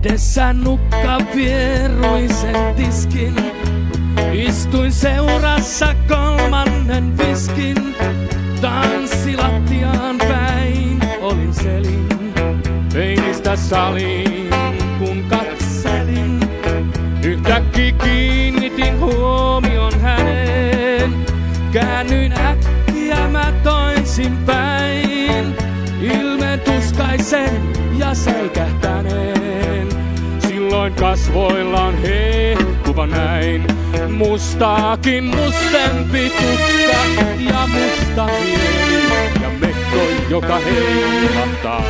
Edessä nukka vieruisen tiskin. Istuin seurassa kolmannen viskin. Tanssilattiaan päin olin selin. Peinistä saliin kun katselin. Yhtäkkiä kiinnitin huomion häneen. Käännyin äkkiä mä toisinpäin. Ilmeen tuskaisen ja säikähtäneen. Silloin kasvoillaan hehkuva näin. Mustaakin mustempi tukka ja musta mieli. Ja mekko, joka heilahtaa.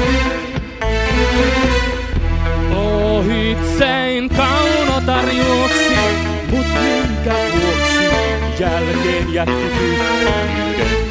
Ohitsein kaunotar juoksi, mut minkä vuoksi jälkeen jätti tyhjyyden.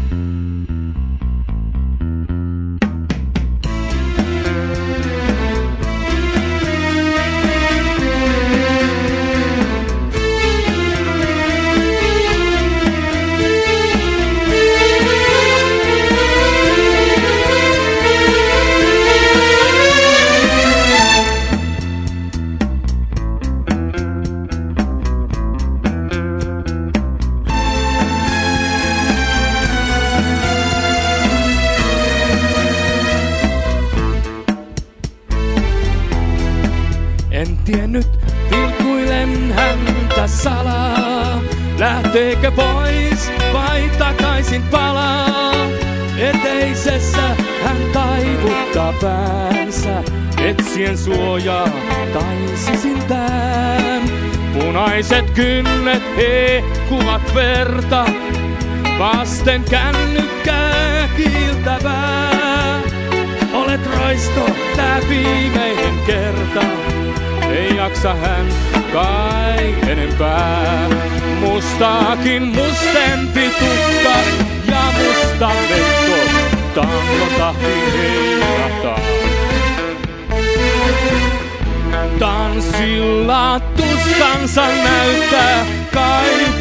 En tiennyt, vilkuilen häntä salaa. Lähteekö pois vai takaisin palaa? Eteisessä hän taivuttaa päänsä. Etsien suojaa taisisiltään. Punaiset kynnet hehkuvat verta. Vasten kännykkää kiiltävää. Olet roisto, tää viimeinen kerta. Ei jaksa hän kai enempää. Mustaakin mustempi tukka ja musta vekko. Tangon tahtiin heilahtaa. Tanssilla tuskansa näyttää kai